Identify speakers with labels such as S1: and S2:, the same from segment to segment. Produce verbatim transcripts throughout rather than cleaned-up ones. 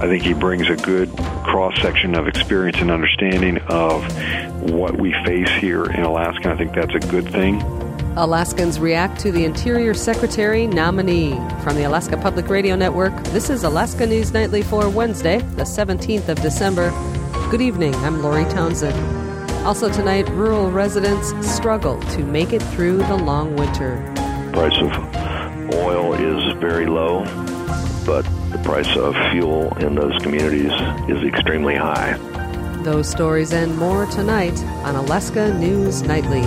S1: I think he brings a good cross-section of experience and understanding of what we face here in Alaska. I think that's a good thing.
S2: Alaskans react to the Interior Secretary nominee. From the Alaska Public Radio Network, this is Alaska News Nightly for Wednesday, the seventeenth of December. Good evening, I'm Lori Townsend. Also tonight, rural residents struggle to make it through the long winter.
S3: The price of oil is very low, but the price of fuel in those communities is extremely high.
S2: Those stories and more tonight on Alaska News Nightly.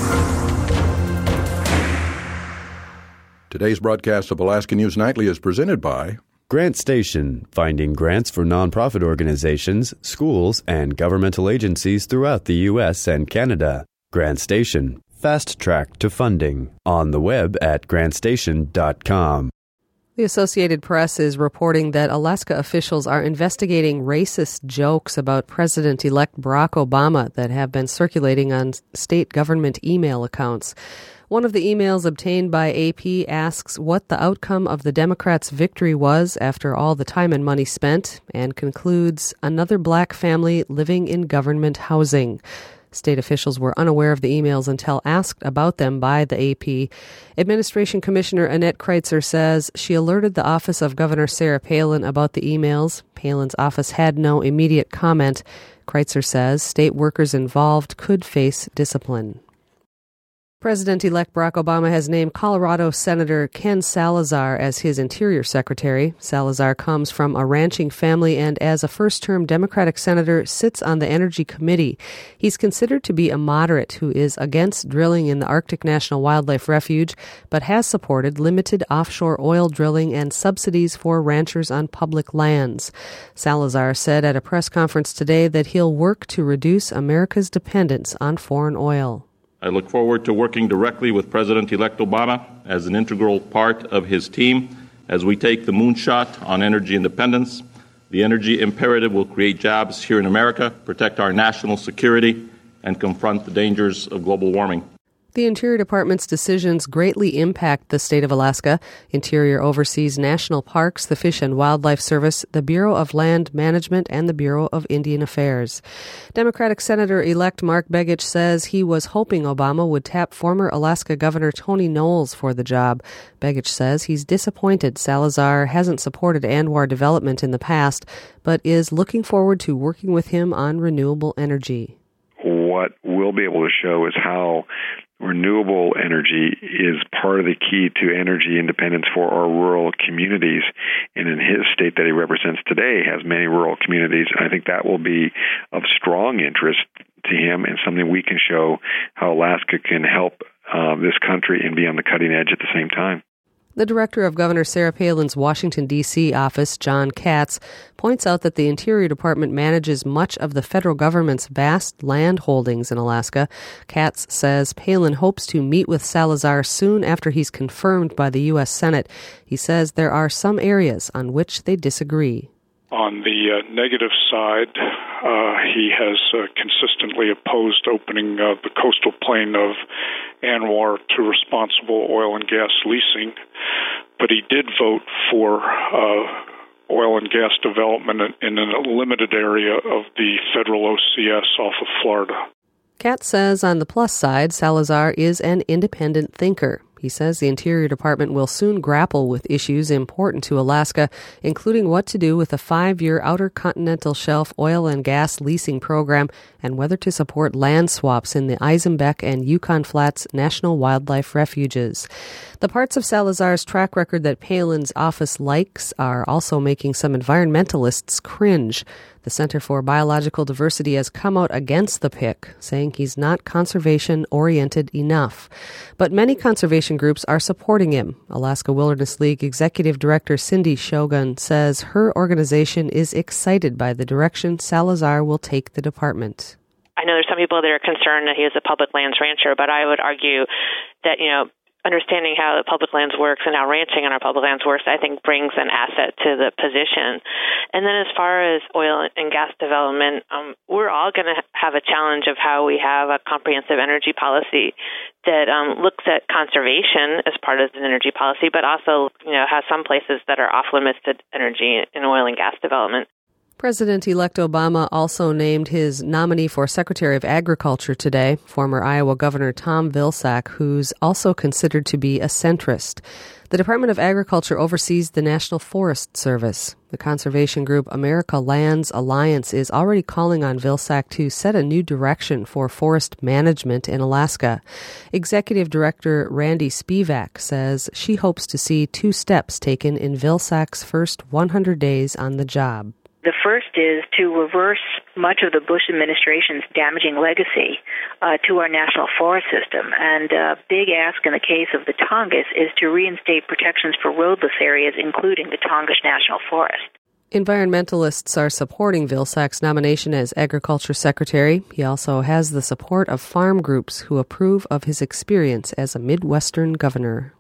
S4: Today's broadcast of Alaska News Nightly is presented by
S5: Grant Station, finding grants for nonprofit organizations, schools, and governmental agencies throughout the U S and Canada. Grant Station, fast track to funding. On the web at grant station dot com.
S2: The Associated Press is reporting that Alaska officials are investigating racist jokes about President-elect Barack Obama that have been circulating on state government email accounts. One of the emails obtained by A P asks what the outcome of the Democrats' victory was after all the time and money spent, and concludes, another black family living in government housing. State officials were unaware of the emails until asked about them by the A P. Administration Commissioner Annette Kreitzer says she alerted the office of Governor Sarah Palin about the emails. Palin's office had no immediate comment. Kreitzer says state workers involved could face discipline. President-elect Barack Obama has named Colorado Senator Ken Salazar as his Interior Secretary. Salazar comes from a ranching family and as a first-term Democratic senator sits on the Energy Committee. He's considered to be a moderate who is against drilling in the Arctic National Wildlife Refuge, but has supported limited offshore oil drilling and subsidies for ranchers on public lands. Salazar said at a press conference today that he'll work to reduce America's dependence on foreign oil.
S6: I look forward to working directly with President-elect Obama as an integral part of his team as we take the moonshot on energy independence. The energy imperative will create jobs here in America, protect our national security, and confront the dangers of global warming.
S2: The Interior Department's decisions greatly impact the state of Alaska. Interior oversees national parks, the Fish and Wildlife Service, the Bureau of Land Management, and the Bureau of Indian Affairs. Democratic Senator-elect Mark Begich says he was hoping Obama would tap former Alaska Governor Tony Knowles for the job. Begich says he's disappointed Salazar hasn't supported ANWR development in the past, but is looking forward to working with him on renewable energy.
S1: What we'll be able to show is how renewable energy is part of the key to energy independence for our rural communities. And in his state that he represents today has many rural communities. I think that will be of strong interest to him and something we can show how Alaska can help uh, this country and be on the cutting edge at the same time.
S2: The director of Governor Sarah Palin's Washington, D C office, John Katz, points out that the Interior Department manages much of the federal government's vast land holdings in Alaska. Katz says Palin hopes to meet with Salazar soon after he's confirmed by the U S Senate. He says there are some areas on which they disagree.
S7: On the uh, negative side, uh, he has uh, consistently opposed opening uh, the coastal plain of ANWR to responsible oil and gas leasing, but he did vote for uh, oil and gas development in a limited area of the federal O C S off of Florida.
S2: Katz says on the plus side, Salazar is an independent thinker. He says the Interior Department will soon grapple with issues important to Alaska, including what to do with a five-year Outer Continental Shelf oil and gas leasing program and whether to support land swaps in the Eisenbeck and Yukon Flats National Wildlife Refuges. The parts of Salazar's track record that Palin's office likes are also making some environmentalists cringe. The Center for Biological Diversity has come out against the pick, saying he's not conservation-oriented enough. But many conservation groups are supporting him. Alaska Wilderness League Executive Director Cindy Shogun says her organization is excited by the direction Salazar will take the department.
S8: I know there's some people that are concerned that he is a public lands rancher, but I would argue that, you know, understanding how public lands works and how ranching on our public lands works, I think brings an asset to the position. And then as far as oil and gas development, um, we're all going to have a challenge of how we have a comprehensive energy policy that um, looks at conservation as part of an energy policy, but also, you know, has some places that are off limits to energy in oil and gas development.
S2: President-elect Obama also named his nominee for Secretary of Agriculture today, former Iowa Governor Tom Vilsack, who's also considered to be a centrist. The Department of Agriculture oversees the National Forest Service. The conservation group America Lands Alliance is already calling on Vilsack to set a new direction for forest management in Alaska. Executive Director Randy Spivak says she hopes to see two steps taken in Vilsack's first one hundred days on the job.
S9: The first is to reverse much of the Bush administration's damaging legacy uh, to our national forest system. And a big ask in the case of the Tongass is to reinstate protections for roadless areas, including the Tongass National Forest.
S2: Environmentalists are supporting Vilsack's nomination as Agriculture Secretary. He also has the support of farm groups who approve of his experience as a Midwestern governor.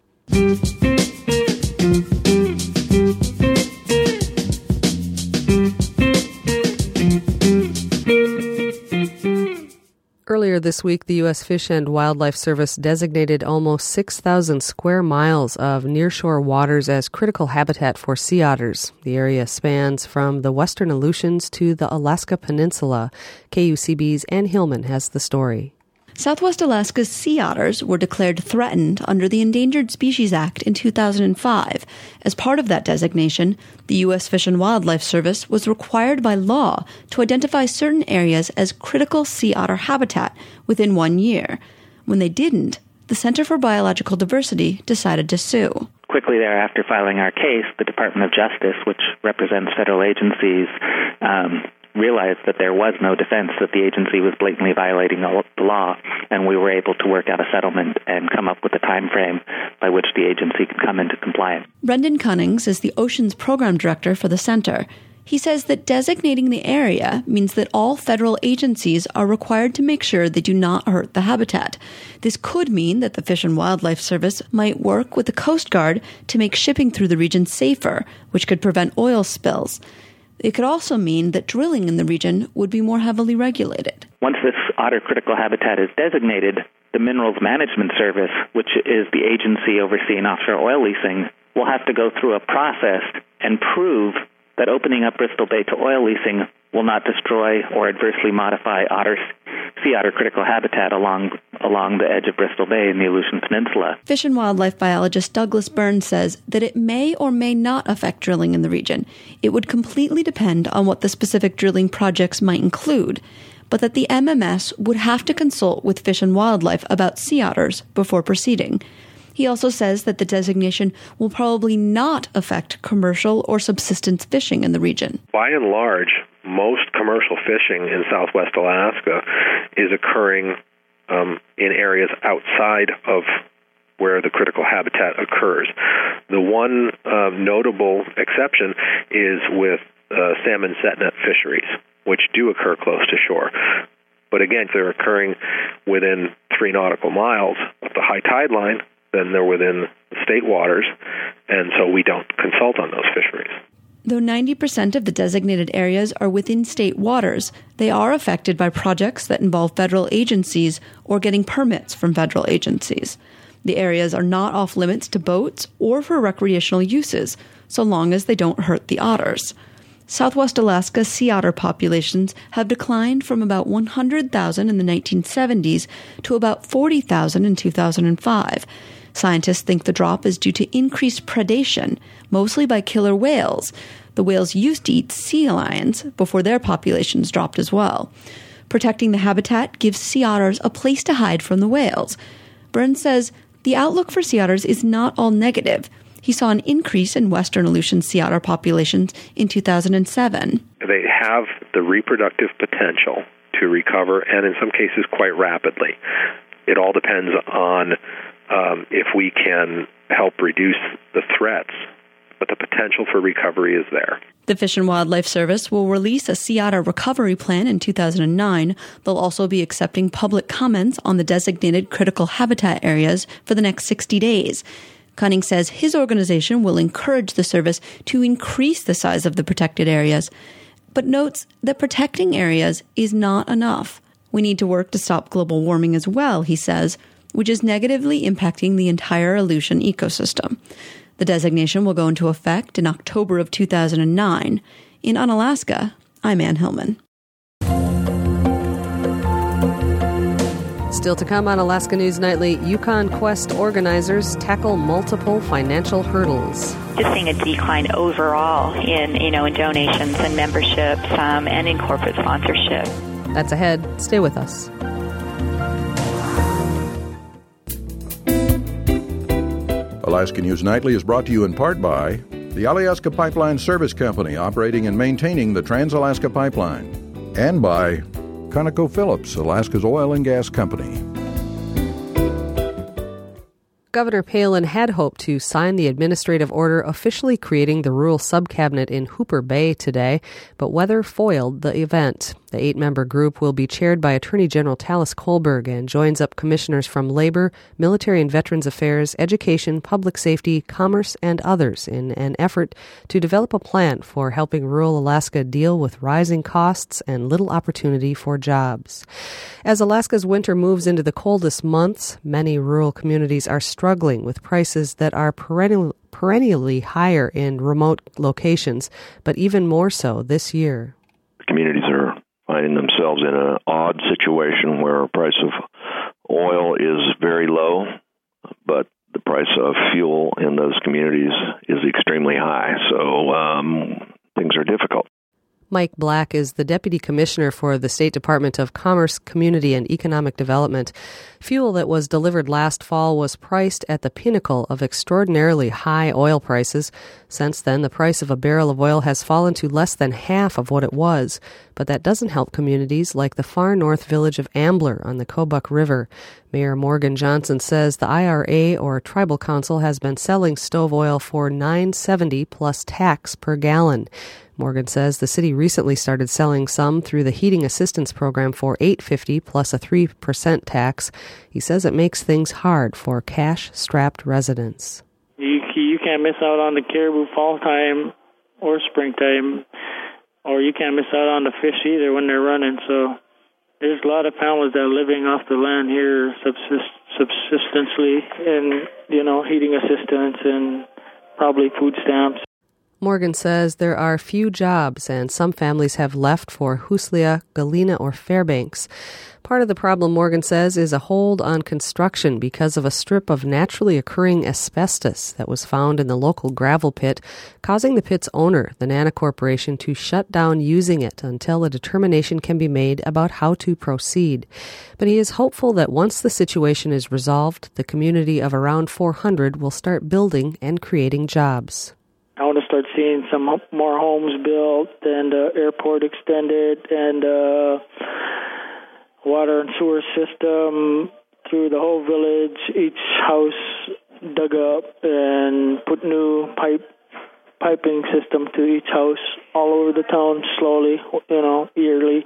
S2: Earlier this week, the U S Fish and Wildlife Service designated almost six thousand square miles of nearshore waters as critical habitat for sea otters. The area spans from the western Aleutians to the Alaska Peninsula. K U C B's Ann Hillman has the story.
S10: Southwest Alaska's sea otters were declared threatened under the Endangered Species Act in two thousand five. As part of that designation, the U S Fish and Wildlife Service was required by law to identify certain areas as critical sea otter habitat within one year. When they didn't, the Center for Biological Diversity decided to sue.
S11: Quickly thereafter filing our case, the Department of Justice, which represents federal agencies, um, realized that there was no defense, that the agency was blatantly violating the law, and we were able to work out a settlement and come up with a time frame by which the agency could come into compliance.
S10: Brendan Cunnings is the Oceans Program Director for the center. He says that designating the area means that all federal agencies are required to make sure they do not hurt the habitat. This could mean that the Fish and Wildlife Service might work with the Coast Guard to make shipping through the region safer, which could prevent oil spills. It could also mean that drilling in the region would be more heavily regulated.
S11: Once this otter critical habitat is designated, the Minerals Management Service, which is the agency overseeing offshore oil leasing, will have to go through a process and prove that opening up Bristol Bay to oil leasing will not destroy or adversely modify otter, sea otter critical habitat along along the edge of Bristol Bay in the Aleutian Peninsula.
S10: Fish and wildlife biologist Douglas Burns says that it may or may not affect drilling in the region. It would completely depend on what the specific drilling projects might include, but that the M M S would have to consult with Fish and Wildlife about sea otters before proceeding. He also says that the designation will probably not affect commercial or subsistence fishing in the region.
S12: By and large, most commercial fishing in southwest Alaska is occurring um, in areas outside of where the critical habitat occurs. The one uh, notable exception is with uh, salmon set-net fisheries, which do occur close to shore. But again, if they're occurring within three nautical miles of the high tide line, then they're within state waters, and so we don't consult on those fisheries.
S10: Though ninety percent of the designated areas are within state waters, they are affected by projects that involve federal agencies or getting permits from federal agencies. The areas are not off limits to boats or for recreational uses, so long as they don't hurt the otters. Southwest Alaska sea otter populations have declined from about one hundred thousand in the nineteen seventies to about forty thousand in two thousand five. Scientists think the drop is due to increased predation, mostly by killer whales. The whales used to eat sea lions before their populations dropped as well. Protecting the habitat gives sea otters a place to hide from the whales. Burns says the outlook for sea otters is not all negative. He saw an increase in western Aleutian sea otter populations in two thousand seven.
S12: They have the reproductive potential to recover, and in some cases quite rapidly. It all depends on um, if we can help reduce the threats, but the potential for recovery is there.
S10: The Fish and Wildlife Service will release a sea otter recovery plan in two thousand nine. They'll also be accepting public comments on the designated critical habitat areas for the next sixty days. Cunning says his organization will encourage the service to increase the size of the protected areas, but notes that protecting areas is not enough. We need to work to stop global warming as well, he says, which is negatively impacting the entire Aleutian ecosystem. The designation will go into effect in October of two thousand nine. In Unalaska, I'm Ann Hillman.
S2: Still to come on Alaska News Nightly, Yukon Quest organizers tackle multiple financial hurdles.
S13: Just seeing a decline overall in, you know, in donations and memberships um, and in corporate sponsorship.
S2: That's ahead. Stay with us.
S4: Alaska News Nightly is brought to you in part by the Alyeska Pipeline Service Company, operating and maintaining the Trans-Alaska Pipeline, and by ConocoPhillips, Alaska's oil and gas company.
S2: Governor Palin had hoped to sign the administrative order officially creating the rural subcabinet in Hooper Bay today, but weather foiled the event. The eight-member group will be chaired by Attorney General Talis Kolberg and joins up commissioners from Labor, Military and Veterans Affairs, Education, Public Safety, Commerce, and others in an effort to develop a plan for helping rural Alaska deal with rising costs and little opportunity for jobs. As Alaska's winter moves into the coldest months, many rural communities are struggling with prices that are perennial, perennially higher in remote locations, but even more so this year.
S3: Communities are finding themselves in an odd situation where the price of oil is very low, but the price of fuel in those communities is extremely high. So um, things are difficult.
S2: Mike Black is the Deputy Commissioner for the State Department of Commerce, Community, and Economic Development. Fuel that was delivered last fall was priced at the pinnacle of extraordinarily high oil prices. Since then, the price of a barrel of oil has fallen to less than half of what it was. But that doesn't help communities like the far north village of Ambler on the Kobuk River. Mayor Morgan Johnson says the I R A, or Tribal Council, has been selling stove oil for nine dollars and seventy cents plus tax per gallon. Morgan says the city recently started selling some through the Heating Assistance Program for eight dollars and fifty cents plus a three percent tax. He says it makes things hard for cash-strapped residents.
S14: You, you can't miss out on the caribou fall time or springtime, or you can't miss out on the fish either when they're running. So there's a lot of families that are living off the land here subsist, subsistently and, you know, heating assistance and probably food stamps.
S2: Morgan says there are few jobs and some families have left for Huslia, Galena, or Fairbanks. Part of the problem, Morgan says, is a hold on construction because of a strip of naturally occurring asbestos that was found in the local gravel pit, causing the pit's owner, the Nana Corporation, to shut down using it until a determination can be made about how to proceed. But he is hopeful that once the situation is resolved, the community of around four hundred will start building and creating jobs.
S14: I want to start seeing some more homes built and uh, airport extended and uh, water and sewer system through the whole village, each house dug up and put new pipe piping system to each house all over the town slowly, you know, yearly,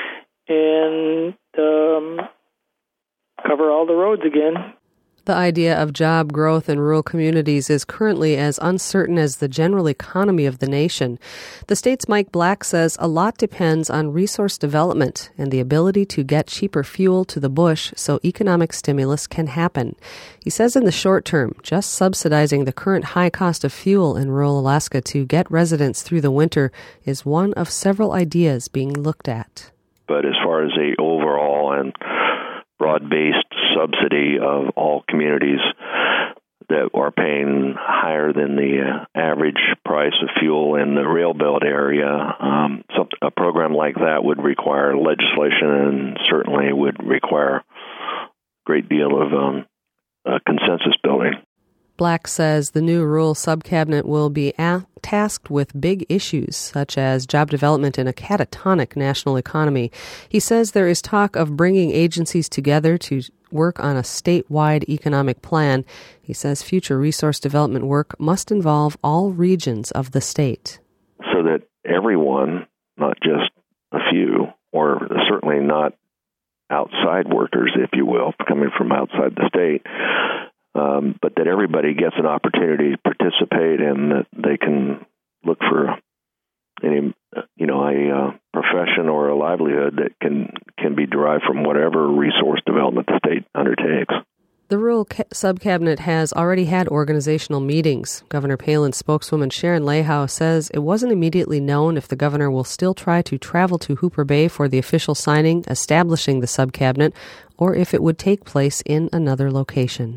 S14: and um, cover all the roads again.
S2: The idea of job growth in rural communities is currently as uncertain as the general economy of the nation. The state's Mike Black says a lot depends on resource development and the ability to get cheaper fuel to the bush so economic stimulus can happen. He says in the short term, just subsidizing the current high cost of fuel in rural Alaska to get residents through the winter is one of several ideas being looked at.
S3: But as far as the overall and broad-based subsidy of all communities that are paying higher than the uh, average price of fuel in the rail belt area, um, some, a program like that would require legislation and certainly would require a great deal of um, uh, consensus building.
S2: Black says the new rural subcabinet will be a- tasked with big issues such as job development in a catatonic national economy. He says there is talk of bringing agencies together to work on a statewide economic plan. He says future resource development work must involve all regions of the state.
S3: So that everyone, not just a few, or certainly not outside workers, if you will, coming from outside the state, um, but that everybody gets an opportunity to participate and that they can look for any, you know, a uh, profession or a livelihood that can can be derived from whatever resource development the state undertakes.
S2: The Rural ca- Subcabinet has already had organizational meetings. Governor Palin's spokeswoman Sharon Leyhow says it wasn't immediately known if the governor will still try to travel to Hooper Bay for the official signing establishing the subcabinet, or if it would take place in another location.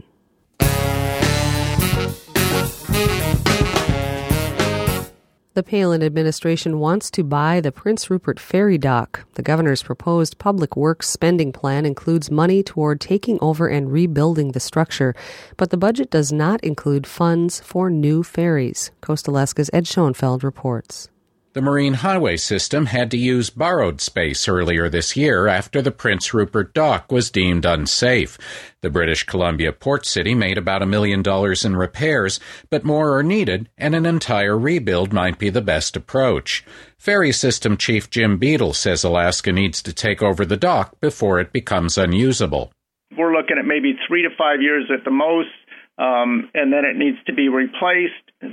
S2: The Palin administration wants to buy the Prince Rupert Ferry dock. The governor's proposed public works spending plan includes money toward taking over and rebuilding the structure, but the budget does not include funds for new ferries. Coast Alaska's Ed Schoenfeld reports.
S15: The Marine Highway System had to use borrowed space earlier this year after the Prince Rupert dock was deemed unsafe. The British Columbia port city made about a million dollars in repairs, but more are needed, and an entire rebuild might be the best approach. Ferry System Chief Jim Beadle says Alaska needs to take over the dock before it becomes unusable.
S16: We're looking at maybe three to five years at the most, um, and then it needs to be replaced.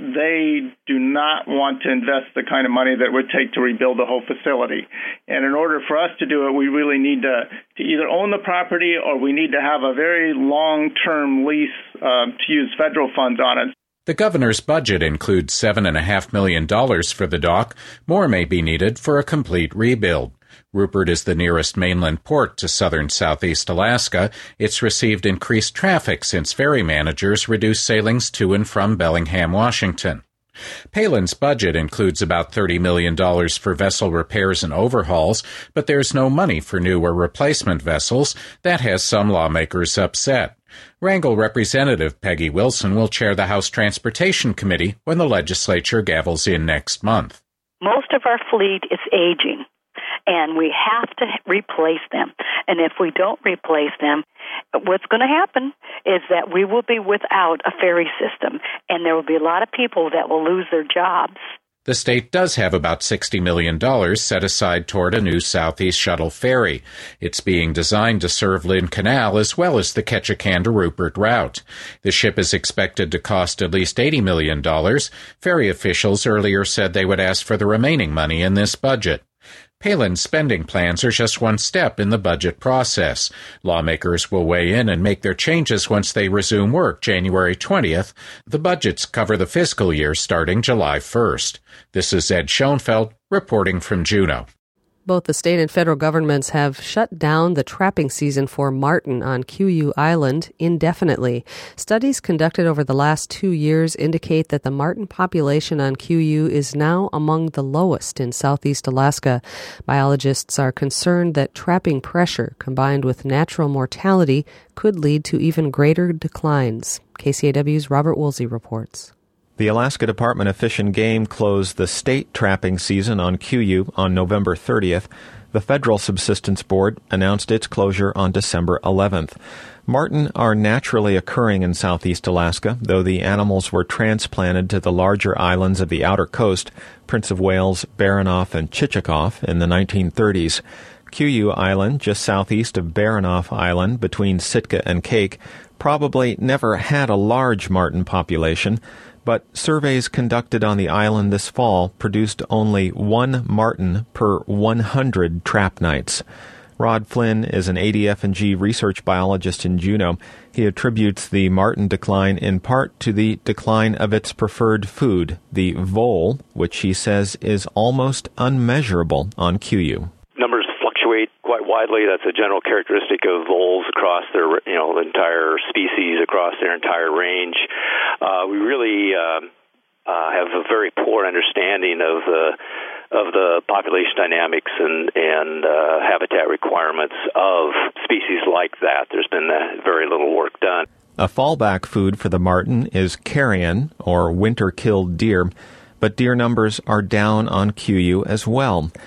S16: They do not want to invest the kind of money that it would take to rebuild the whole facility. And in order for us to do it, we really need to, to either own the property or we need to have a very long-term lease uh, to use federal funds on it.
S15: The governor's budget includes seven point five million dollars for the dock. More may be needed for a complete rebuild. Rupert is the nearest mainland port to southern southeast Alaska. It's received increased traffic since ferry managers reduced sailings to and from Bellingham, Washington. Palin's budget includes about thirty million dollars for vessel repairs and overhauls, but there's no money for new or replacement vessels. That has some lawmakers upset. Wrangell Representative Peggy Wilson will chair the House Transportation Committee when the legislature gavels in next month.
S17: Most of our fleet is aging, and we have to replace them. And if we don't replace them, what's going to happen is that we will be without a ferry system, and there will be a lot of people that will lose their jobs.
S15: The state does have about sixty million dollars set aside toward a new Southeast Shuttle ferry. It's being designed to serve Lynn Canal as well as the Ketchikan to Rupert route. The ship is expected to cost at least eighty million dollars. Ferry officials earlier said they would ask for the remaining money in this budget. Palin's spending plans are just one step in the budget process. Lawmakers will weigh in and make their changes once they resume work January twentieth. The budgets cover the fiscal year starting July first. This is Ed Schoenfeld reporting from Juneau.
S2: Both the state and federal governments have shut down the trapping season for marten on Q U Island indefinitely. Studies conducted over the last two years indicate that the marten population on Q U is now among the lowest in southeast Alaska. Biologists are concerned that trapping pressure combined with natural mortality could lead to even greater declines. K C A W's Robert Woolsey reports.
S18: The Alaska Department of Fish and Game closed the state trapping season on Q U on November thirtieth. The Federal Subsistence Board announced its closure on December eleventh. Marten are naturally occurring in southeast Alaska, though the animals were transplanted to the larger islands of the outer coast, Prince of Wales, Baranof, and Chichagof, in the nineteen thirties. Q U Island, just southeast of Baranof Island, between Sitka and Cake, probably never had a large marten population, but surveys conducted on the island this fall produced only one marten per one hundred trap nights. Rod Flynn is an A D F and G research biologist in Juneau. He attributes the marten decline in part to the decline of its preferred food, the vole, which he says is almost unmeasurable on Q U.
S19: Numbers fluctuate quite widely. That's a general characteristic of voles across their, you know, the entire species, across their entire range. Uh, we really uh, uh, have a very poor understanding of the of the population dynamics and and uh, habitat requirements of species like that. There's been uh, very little work done.
S18: A fallback food for the marten is carrion, or winter-killed deer, but deer numbers are down on Q U as well.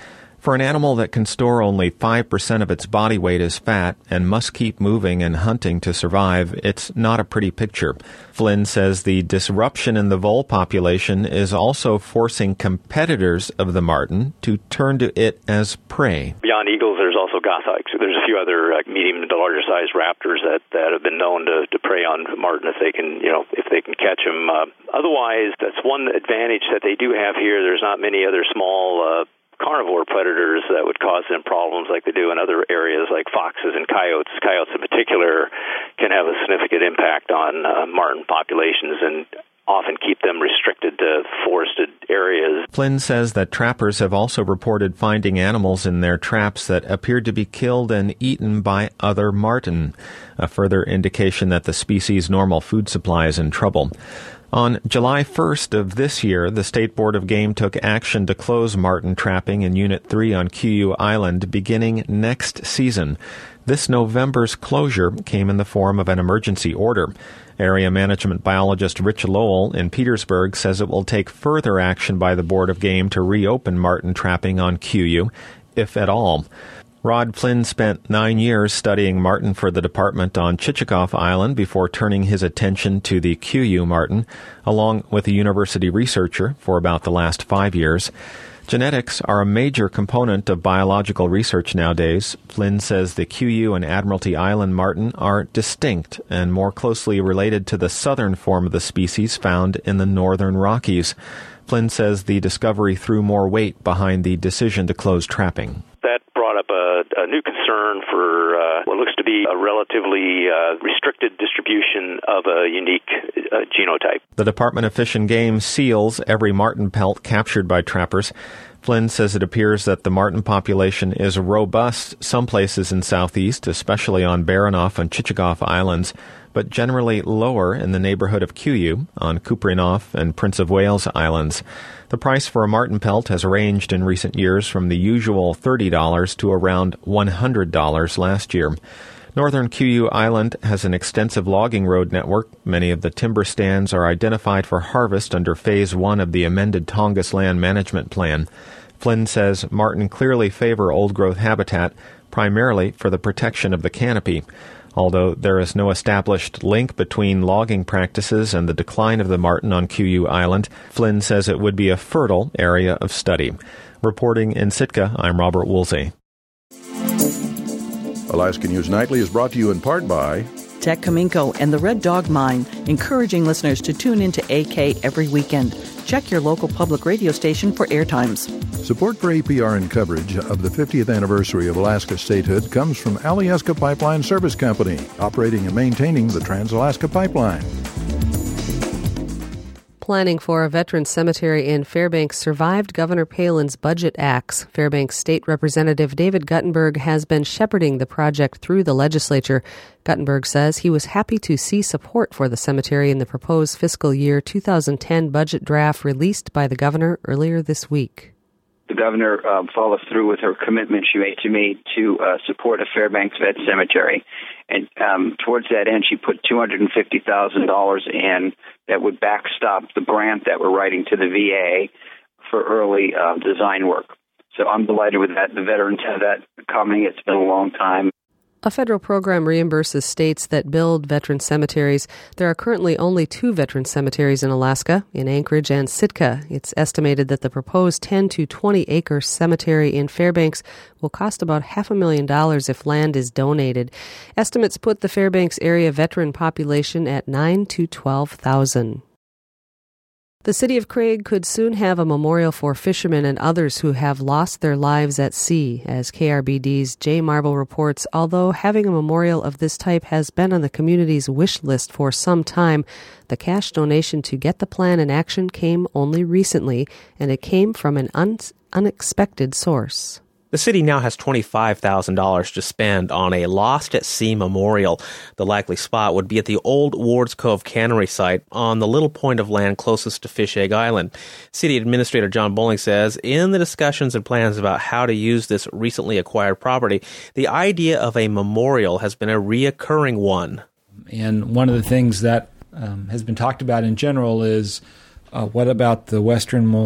S18: For an animal that can store only five percent of its body weight as fat and must keep moving and hunting to survive, it's not a pretty picture. Flynn says the disruption in the vole population is also forcing competitors of the marten to turn to it as prey.
S19: Beyond eagles, there's also goshawks. There's a few other uh, medium to larger sized raptors that, that have been known to, to prey on marten if they can, you know, if they can catch them. Uh, otherwise, that's one advantage that they do have here. There's not many other small uh, carnivore predators that would cause them problems like they do in other areas like foxes and coyotes. Coyotes in particular can have a significant impact on uh, marten populations and often keep them restricted to forested areas.
S18: Flynn says that trappers have also reported finding animals in their traps that appeared to be killed and eaten by other marten, a further indication that the species' normal food supply is in trouble. On July first of this year, the State Board of Game took action to close marten trapping in Unit three on Q U Island beginning next season. This November's closure came in the form of an emergency order. Area management biologist Rich Lowell in Petersburg says it will take further action by the Board of Game to reopen marten trapping on Q U, if at all. Rod Flynn spent nine years studying marten for the department on Chichagof Island before turning his attention to the Q U marten, along with a university researcher for about the last five years. Genetics are a major component of biological research nowadays. Flynn says the Q U and Admiralty Island marten are distinct and more closely related to the southern form of the species found in the northern Rockies. Flynn says the discovery threw more weight behind the decision to close trapping.
S19: That brought up a, a new concern for uh, what looks to be a relatively uh, restricted distribution of a unique uh, genotype.
S18: The Department of Fish and Game seals every marten pelt captured by trappers. Flynn says it appears that the marten population is robust some places in southeast, especially on Baranof and Chichagof Islands, but generally lower in the neighborhood of Q U, on Kuprinof and Prince of Wales Islands. The price for a marten pelt has ranged in recent years from the usual thirty dollars to around one hundred dollars last year. Northern Q U Island has an extensive logging road network. Many of the timber stands are identified for harvest under Phase one of the amended Tongass Land Management Plan. Flynn says marten clearly favor old-growth habitat, primarily for the protection of the canopy. Although there is no established link between logging practices and the decline of the marten on Q U Island, Flynn says it would be a fertile area of study. Reporting in Sitka, I'm Robert Woolsey.
S4: Alaska News Nightly is brought to you in part by
S20: Tech Cominco and the Red Dog Mine, encouraging listeners to tune into A K every weekend. Check your local public radio station for airtimes.
S4: Support for A P R N coverage of the fiftieth anniversary of Alaska statehood comes from Alyeska Pipeline Service Company, operating and maintaining the Trans-Alaska Pipeline.
S2: Planning for a veterans cemetery in Fairbanks survived Governor Palin's budget acts. Fairbanks State Representative David Guttenberg has been shepherding the project through the legislature. Guttenberg says he was happy to see support for the cemetery in the proposed fiscal year two thousand ten budget draft released by the governor earlier this week.
S21: The governor um, followed through with her commitment she made to me to uh, support a Fairbanks Vet Cemetery. And um, towards that end, she put two hundred fifty thousand dollars in that would backstop the grant that we're writing to the V A for early uh, design work. So I'm delighted with that. The veterans have that coming. It's been a long time.
S2: A federal program reimburses states that build veteran cemeteries. There are currently only two veteran cemeteries in Alaska, in Anchorage and Sitka. It's estimated that the proposed ten to twenty acre cemetery in Fairbanks will cost about half a million dollars if land is donated. Estimates put the Fairbanks area veteran population at nine to twelve thousand. The city of Craig could soon have a memorial for fishermen and others who have lost their lives at sea. As K R B D's Jay Marble reports, although having a memorial of this type has been on the community's wish list for some time, the cash donation to get the plan in action came only recently, and it came from an un- unexpected source.
S22: The city now has twenty-five thousand dollars to spend on a Lost at Sea memorial. The likely spot would be at the old Wards Cove cannery site on the little point of land closest to Fish Egg Island. City Administrator John Bowling says in the discussions and plans about how to use this recently acquired property, the idea of a memorial has been a reoccurring one.
S23: And one of the things that um, has been talked about in general is uh, what about the westernmost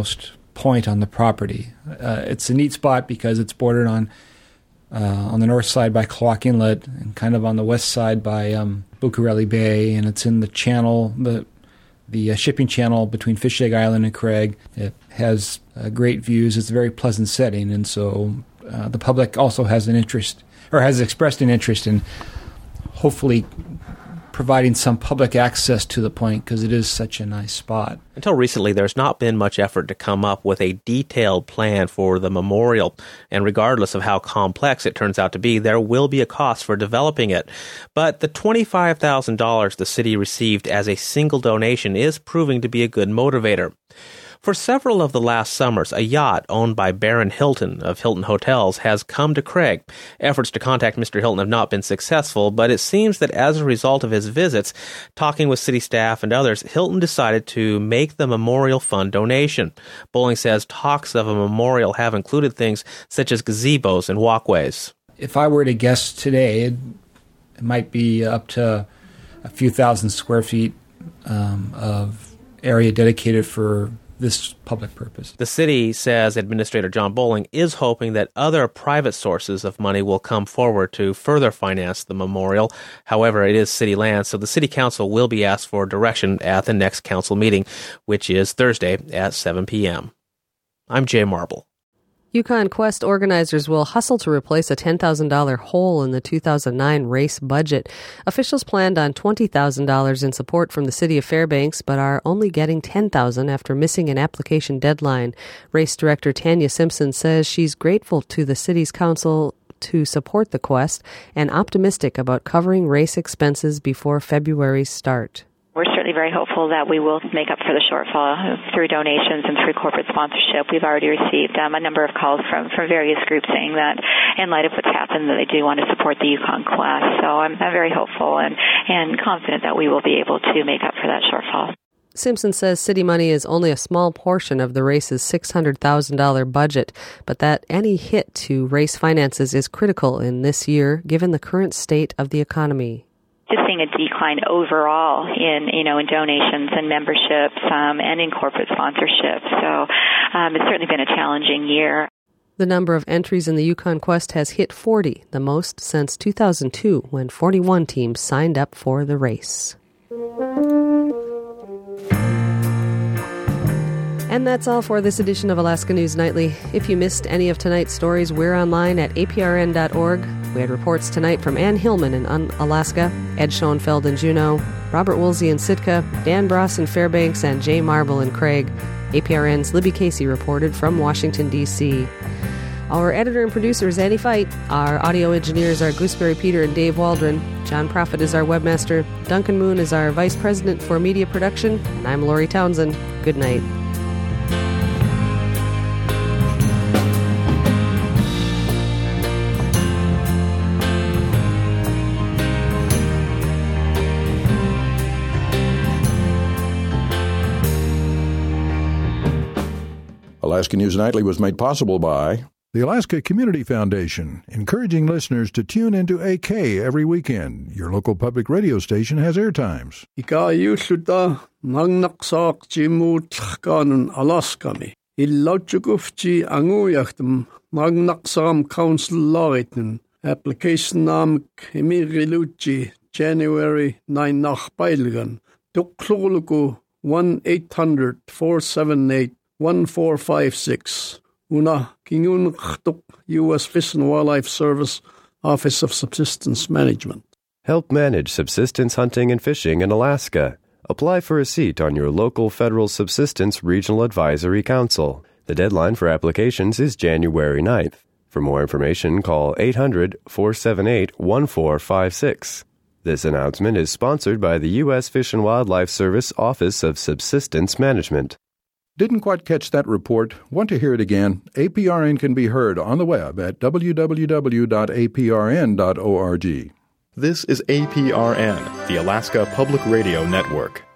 S5: point on the property. Uh, it's a neat spot because it's bordered on uh, on the north side by Klawock Inlet and kind of on the west side by um, Bucareli Bay, and it's in the channel, the the uh, shipping channel between Fish Egg Island and Craig. It has uh, great views. It's a very pleasant setting, and so uh, the public also has an interest, or has expressed an interest in hopefully providing some public access to the point because it is such a nice spot.
S22: Until recently, there's not been much effort to come up with a detailed plan for the memorial, and regardless of how complex it turns out to be, there will be a cost for developing it. But the twenty-five thousand dollars the city received as a single donation is proving to be a good motivator. For several of the last summers, a yacht owned by Baron Hilton of Hilton Hotels has come to Craig. Efforts to contact Mister Hilton have not been successful, but it seems that as a result of his visits, talking with city staff and others, Hilton decided to make the Memorial Fund donation. Bowling says talks of a memorial have included things such as gazebos and walkways.
S5: If I were to guess today, it, it might be up to a few thousand square feet um, of area dedicated for this public purpose.
S22: The city says Administrator John Bowling is hoping that other private sources of money will come forward to further finance the memorial. However, it is city land, so the city council will be asked for direction at the next council meeting, which is Thursday at seven p.m. I'm Jay Marble.
S2: Yukon Quest organizers will hustle to replace a ten thousand dollars hole in the two thousand nine race budget. Officials planned on twenty thousand dollars in support from the city of Fairbanks, but are only getting ten thousand dollars after missing an application deadline. Race director Tanya Simpson says she's grateful to the city's council to support the quest and optimistic about covering race expenses before February's start.
S13: We're certainly very hopeful that we will make up for the shortfall through donations and through corporate sponsorship. We've already received um, a number of calls from, from various groups saying that in light of what's happened, that they do want to support the Yukon Quest. So I'm, I'm very hopeful and, and confident that we will be able to make up for that shortfall.
S2: Simpson says city money is only a small portion of the race's six hundred thousand dollars budget, but that any hit to race finances is critical in this year, given the current state of the economy.
S13: Just seeing a decline overall in, you know, in donations and memberships um, and in corporate sponsorship. So um, it's certainly been a challenging year.
S2: The number of entries in the Yukon Quest has hit forty, the most since two thousand two, when forty-one teams signed up for the race. And that's all for this edition of Alaska News Nightly. If you missed any of tonight's stories, we're online at A P R N dot org. We had reports tonight from Ann Hillman in Alaska, Ed Schoenfeld in Juneau, Robert Woolsey in Sitka, Dan Bross in Fairbanks, and Jay Marble in Craig. A P R N's Libby Casey reported from Washington, D C Our editor and producer is Annie Fight. Our audio engineers are Gooseberry Peter and Dave Waldron. John Prophet is our webmaster. Duncan Moon is our vice president for media production. And I'm Lori Townsend. Good night.
S4: Alaska News Nightly was made possible by the Alaska Community Foundation, encouraging listeners to tune into A K every weekend. Your local public radio station has airtimes.
S6: Ikayusuta nagnaksak jimu tlakanan Alaskami. Illauchukufji anguyachtum nagnaksam council lawiten. Application nam emiriluchi January nine nach Beilgan. Dukluluku one eight hundred four seven eight one four five six. Una Kingun Khtuk, U S Fish and Wildlife Service, Office of Subsistence Management.
S23: Help manage subsistence hunting and fishing in Alaska. Apply for a seat on your local Federal Subsistence Regional Advisory Council. The deadline for applications is January ninth. For more information, call eight hundred four seven eight one four five six. This announcement is sponsored by the U S Fish and Wildlife Service Office of Subsistence Management.
S4: Didn't quite catch that report? Want to hear it again? A P R N can be heard on the web at w w w dot a p r n dot org.
S24: This is A P R N, the Alaska Public Radio Network.